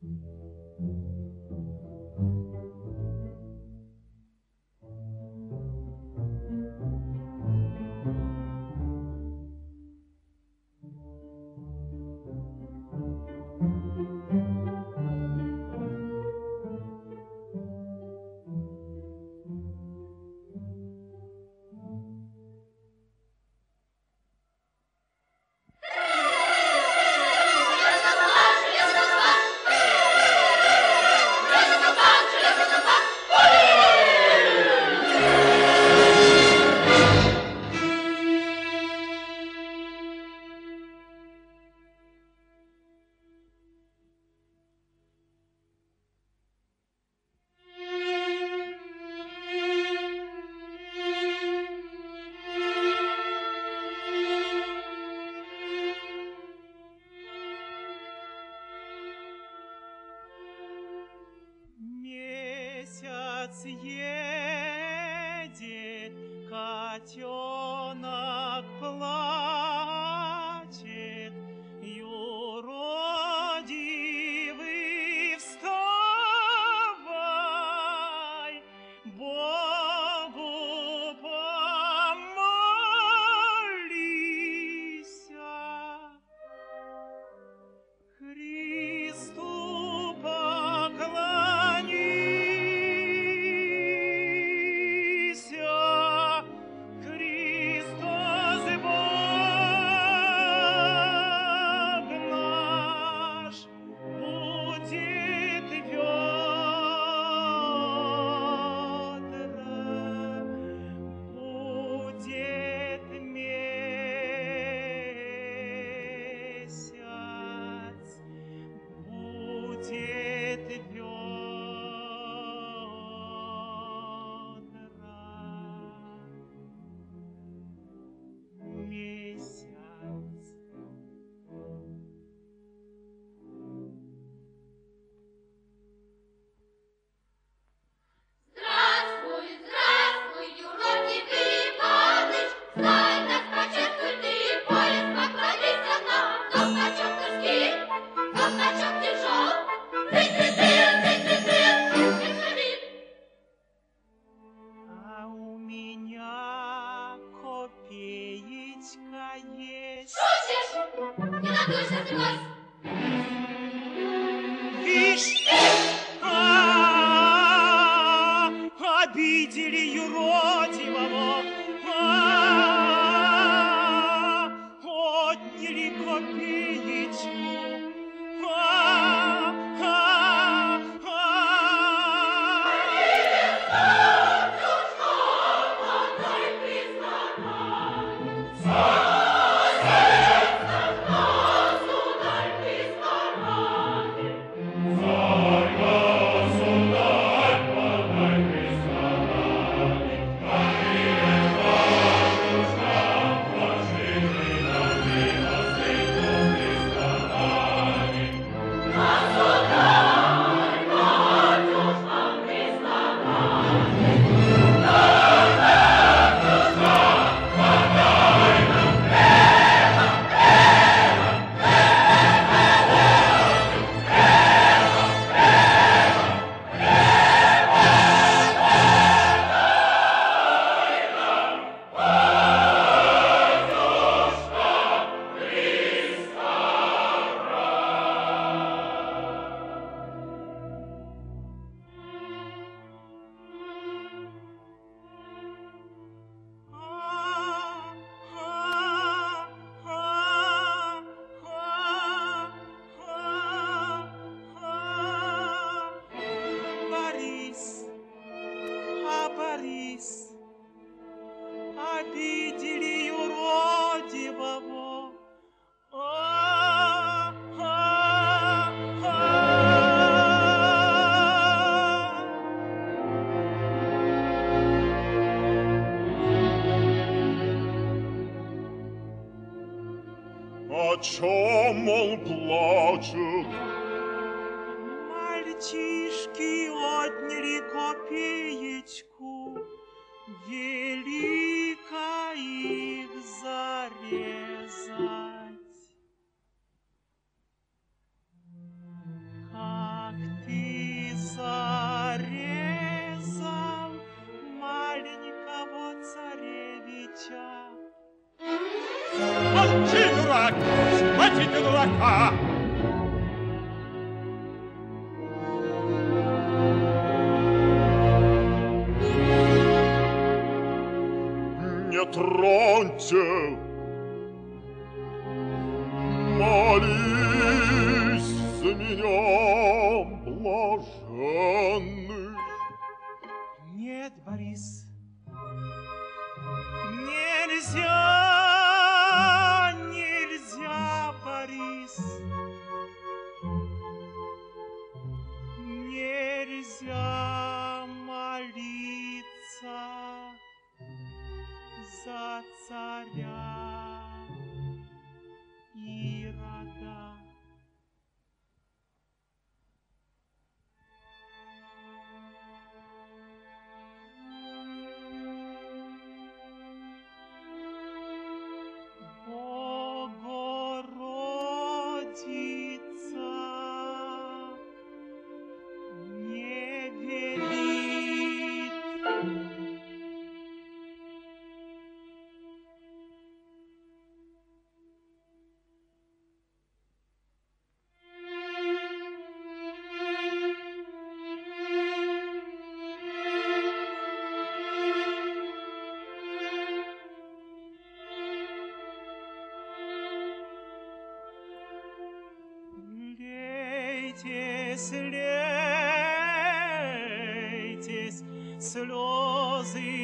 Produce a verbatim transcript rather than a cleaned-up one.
Едет, котенок плачет, юродивый, вставай, Богу помолися, Христу поклонися, Христос Бог наш будет ведра, будет месяц, будет ведра, месяц. Здравствуй, здравствуй, юродивый Иваныч, знай нас, почествуй ты, поезд поклонися нам. Тот качок тяжкий, тот качок тяжел, ты-ты-ты, ты-ты-ты, ты-ты-ты. А у меня копеечка есть. Шутишь? Не надуйся, сбрось. Вишь, а, обидели юродивого, а, отняли копеечку, а, а, а. Борис, а Борис, обидели юродивого. А, а, а. О чем, мол, плачут? Мальчишки отняли копеечку, велика их зарезать. Как бросить дурака. Не троньте, молись за меня, блаженный. Нет, Борис, нельзя, нельзя, Борис, нельзя молиться за царя Ирода. Богородица не велит. Лейтесь, лейтесь, слезы